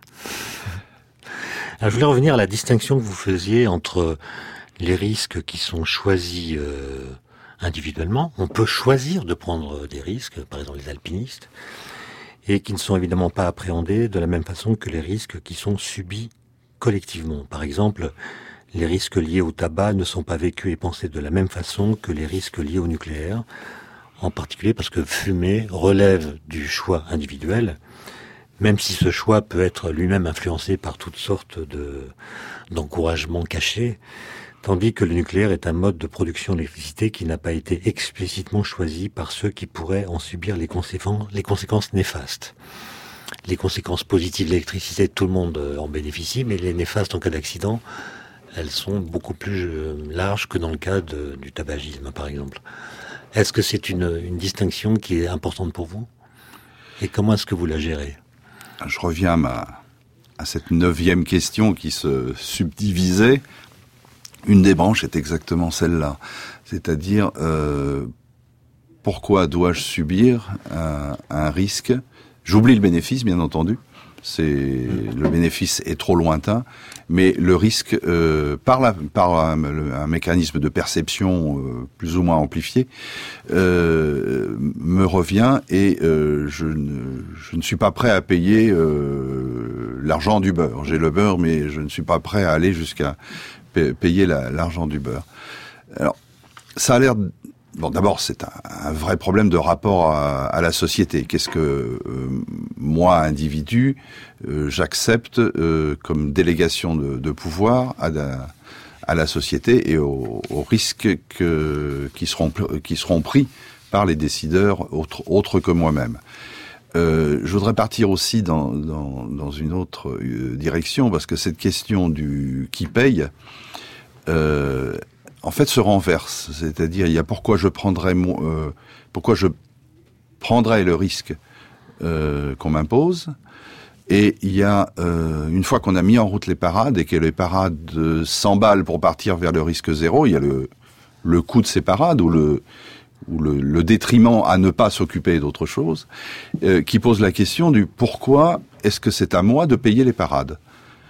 Alors, je voulais revenir à la distinction que vous faisiez entre les risques qui sont choisis individuellement. On peut choisir de prendre des risques, par exemple les alpinistes, et qui ne sont évidemment pas appréhendés de la même façon que les risques qui sont subis collectivement. Par exemple, les risques liés au tabac ne sont pas vécus et pensés de la même façon que les risques liés au nucléaire, en particulier parce que fumer relève du choix individuel, même si ce choix peut être lui-même influencé par toutes sortes d'encouragements cachés, tandis que le nucléaire est un mode de production d'électricité qui n'a pas été explicitement choisi par ceux qui pourraient en subir les conséquences néfastes. Les conséquences positives de l'électricité, tout le monde en bénéficie, mais les néfastes en cas d'accident, elles sont beaucoup plus larges que dans le cas du tabagisme, par exemple. Est-ce que c'est une distinction qui est importante pour vous? Et comment est-ce que vous la gérez? Je reviens à cette 9e question qui se subdivisait. Une des branches est exactement celle-là. C'est-à-dire, pourquoi dois-je subir un risque? J'oublie le bénéfice, bien entendu. Le bénéfice est trop lointain, mais le risque, par un mécanisme de perception plus ou moins amplifié, me revient et je ne suis pas prêt à payer l'argent du beurre. J'ai le beurre, mais je ne suis pas prêt à aller jusqu'à payer l'argent du beurre. Alors, ça a l'air... Bon, d'abord, c'est un vrai problème de rapport à la société. Qu'est-ce que moi, individu, j'accepte comme délégation de pouvoir à la société et aux risques qui seront pris par les décideurs autres que moi-même. Je voudrais partir aussi dans une autre direction, parce que cette question du qui paye, en fait, se renverse. C'est-à-dire, il y a pourquoi je prendrais le risque qu'on m'impose, et il y a une fois qu'on a mis en route les parades et que les parades s'emballent pour partir vers le risque zéro, il y a le coût de ces parades ou ou le détriment à ne pas s'occuper d'autre chose, qui pose la question du pourquoi est-ce que c'est à moi de payer les parades.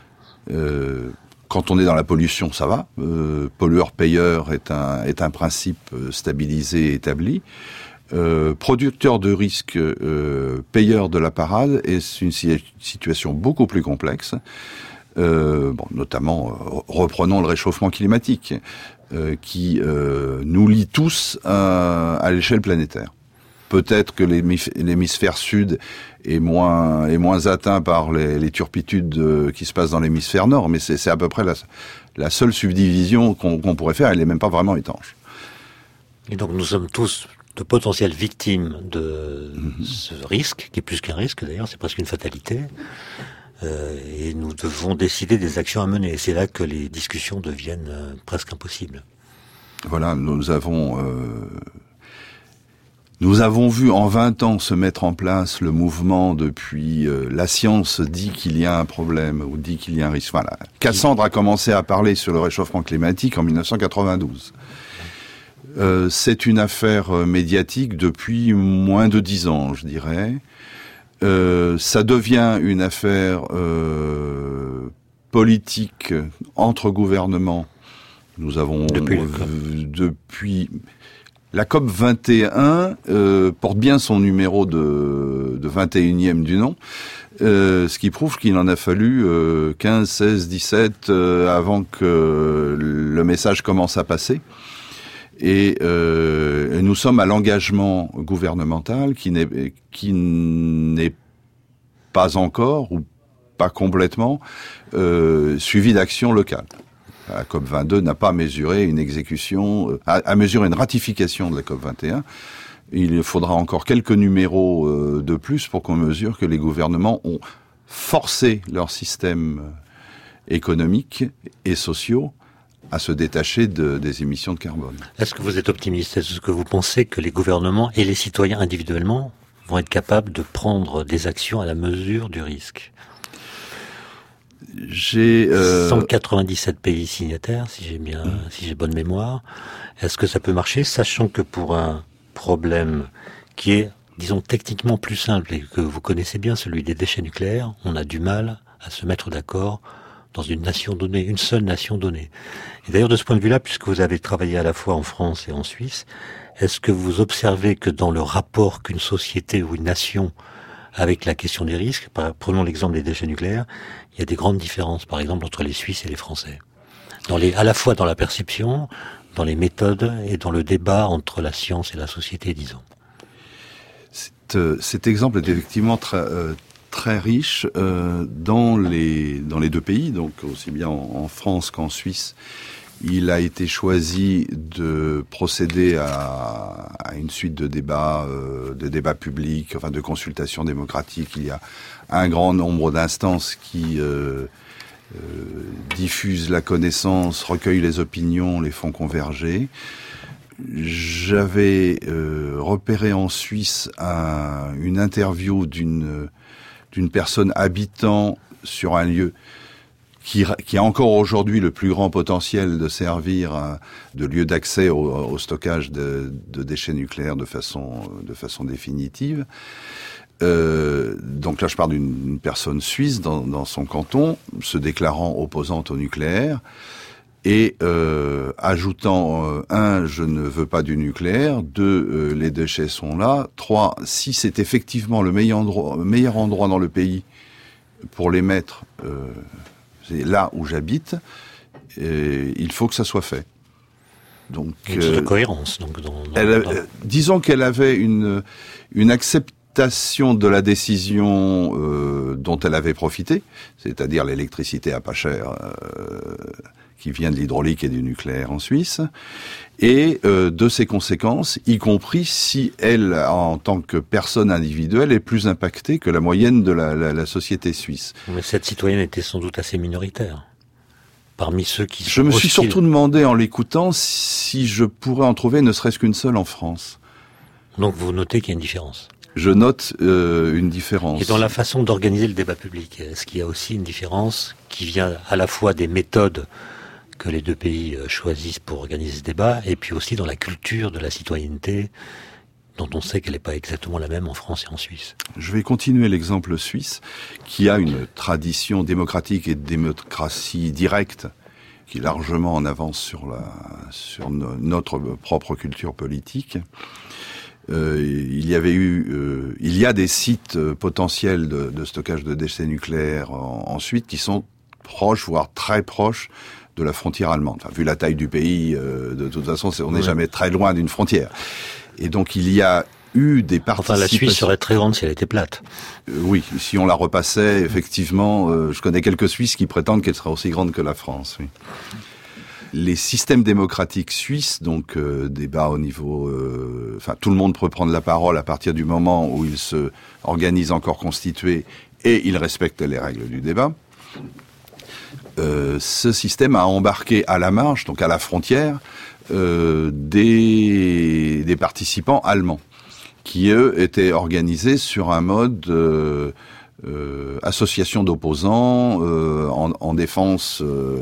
Quand on est dans la pollution, ça va. Pollueur-payeur est un principe stabilisé et établi. Producteur de risque, payeur de la parade, est une situation beaucoup plus complexe. Notamment, reprenons le réchauffement climatique, qui nous lie tous à l'échelle planétaire. Peut-être que l'hémisphère sud est moins atteint par les turpitudes qui se passent dans l'hémisphère nord, mais c'est à peu près la seule subdivision qu'on pourrait faire. Elle n'est même pas vraiment étanche. Et donc nous sommes tous de potentielles victimes de ce risque, qui est plus qu'un risque d'ailleurs, c'est presque une fatalité. Et nous devons décider des actions à mener. Et c'est là que les discussions deviennent presque impossibles. Voilà, nous avons vu en 20 ans se mettre en place le mouvement depuis la science dit qu'il y a un problème ou dit qu'il y a un risque. Voilà. Cassandre a commencé à parler sur le réchauffement climatique en 1992. C'est une affaire médiatique depuis moins de 10 ans, je dirais. Ça devient une affaire politique entre gouvernements. Nous avons depuis la COP 21 porte bien son numéro de 21e du nom, ce qui prouve qu'il en a fallu 15, 16, 17 avant que le message commence à passer. Et nous sommes à l'engagement gouvernemental qui n'est pas encore ou pas complètement suivi d'actions locales. La COP22 n'a pas mesuré une exécution, a mesuré une ratification de la COP21. Il faudra encore quelques numéros de plus pour qu'on mesure que les gouvernements ont forcé leur système économique et sociaux à se détacher des émissions de carbone. Est-ce que vous êtes optimiste? Est-ce que vous pensez que les gouvernements et les citoyens individuellement vont être capables de prendre des actions à la mesure du risque? 197 pays signataires, si j'ai bonne mémoire. Est-ce que ça peut marcher, sachant que pour un problème qui est, disons, techniquement plus simple et que vous connaissez bien, celui des déchets nucléaires, on a du mal à se mettre d'accord dans une nation donnée, une seule nation donnée. Et d'ailleurs, de ce point de vue-là, puisque vous avez travaillé à la fois en France et en Suisse, est-ce que vous observez que dans le rapport qu'une société ou une nation avec la question des risques, prenons l'exemple des déchets nucléaires, il y a des grandes différences, par exemple, entre les Suisses et les Français. À la fois dans la perception, dans les méthodes et dans le débat entre la science et la société, disons. Cet exemple est effectivement très riche dans les deux pays, donc aussi bien en France qu'en Suisse. Il a été choisi de procéder à une suite de débats publics, enfin de consultations démocratiques. Il y a un grand nombre d'instances qui diffusent la connaissance, recueillent les opinions, les font converger. J'avais repéré en Suisse une interview d'une personne habitant sur un lieu qui a encore aujourd'hui le plus grand potentiel de servir de lieu d'accès au stockage de déchets nucléaires de façon définitive. Donc là, je parle d'une personne suisse dans son canton, se déclarant opposante au nucléaire et ajoutant 1, je ne veux pas du nucléaire, 2, les déchets sont là, 3, si c'est effectivement le meilleur endroit dans le pays pour les mettre, c'est là où j'habite, il faut que ça soit fait. Donc, une sorte de cohérence. Donc, disons qu'elle avait une acceptation de la décision dont elle avait profité, c'est-à-dire l'électricité à pas cher qui vient de l'hydraulique et du nucléaire en Suisse, et de ses conséquences, y compris si elle, en tant que personne individuelle, est plus impactée que la moyenne de la société suisse. Mais cette citoyenne était sans doute assez minoritaire. Parmi ceux qui sont Je me suis surtout demandé, en l'écoutant, si je pourrais en trouver ne serait-ce qu'une seule en France. Donc vous notez qu'il y a une différence. Je note une différence. Et dans la façon d'organiser le débat public, est-ce qu'il y a aussi une différence qui vient à la fois des méthodes que les deux pays choisissent pour organiser ce débat, et puis aussi dans la culture de la citoyenneté, dont on sait qu'elle n'est pas exactement la même en France et en Suisse. Je vais continuer l'exemple suisse, qui a une tradition démocratique et de démocratie directe, qui est largement en avance sur notre propre culture politique. Il y a des sites potentiels de stockage de déchets nucléaires ensuite qui sont proches, voire très proches de la frontière allemande. Enfin, vu la taille du pays, de toute façon, on n'est jamais très loin d'une frontière. Et donc il y a eu des participations... Enfin, la Suisse serait très grande si elle était plate. Oui, si on la repassait, effectivement, je connais quelques Suisses qui prétendent qu'elle sera aussi grande que la France, oui. Les systèmes démocratiques suisses, donc débat au niveau... Enfin, tout le monde peut prendre la parole à partir du moment où ils se organisent en corps constitué et ils respectent les règles du débat. Ce système a embarqué à la marge, donc à la frontière, des participants allemands, qui eux étaient organisés sur un mode association d'opposants en défense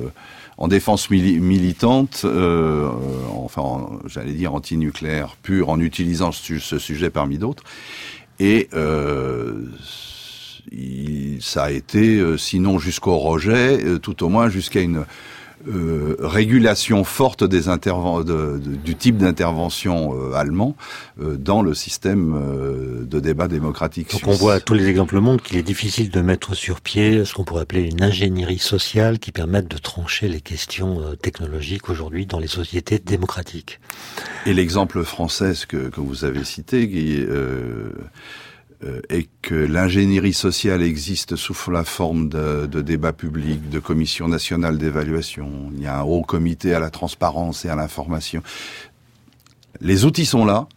militante, j'allais dire anti-nucléaire pur, en utilisant ce sujet parmi d'autres. Et ça a été, sinon jusqu'au rejet, tout au moins jusqu'à une régulation forte du type d'intervention allemand dans le système de débat démocratique suisse. Donc on voit tous les exemples montrent qu'il est difficile de mettre sur pied ce qu'on pourrait appeler une ingénierie sociale qui permette de trancher les questions technologiques aujourd'hui dans les sociétés démocratiques. Et l'exemple français que vous avez cité, qui et que l'ingénierie sociale existe sous la forme de débats publics, de commissions nationales d'évaluation. Il y a un haut comité à la transparence et à l'information. Les outils sont là.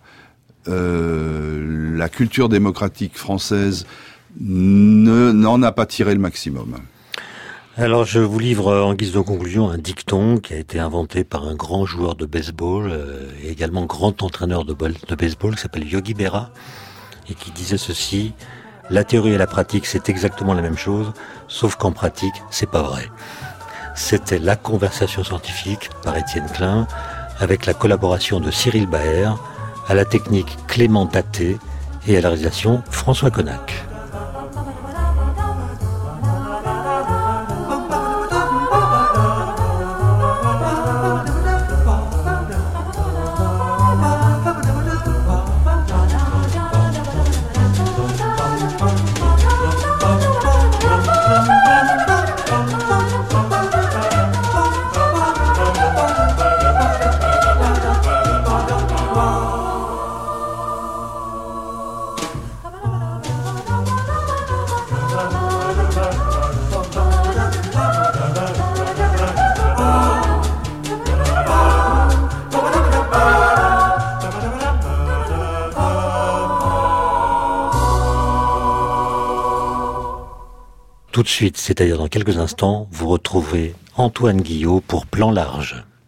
La culture démocratique française n'en a pas tiré le maximum. Alors je vous livre en guise de conclusion un dicton qui a été inventé par un grand joueur de baseball et également grand entraîneur de baseball qui s'appelle Yogi Berra, et qui disait ceci: la théorie et la pratique, c'est exactement la même chose, sauf qu'en pratique, c'est pas vrai. C'était La Conversation scientifique par Étienne Klein, avec la collaboration de Cyril Baer, à la technique Clément Daté et à la réalisation François Connac. Tout de suite, c'est-à-dire dans quelques instants, vous retrouverez Antoine Guillot pour Plan Large.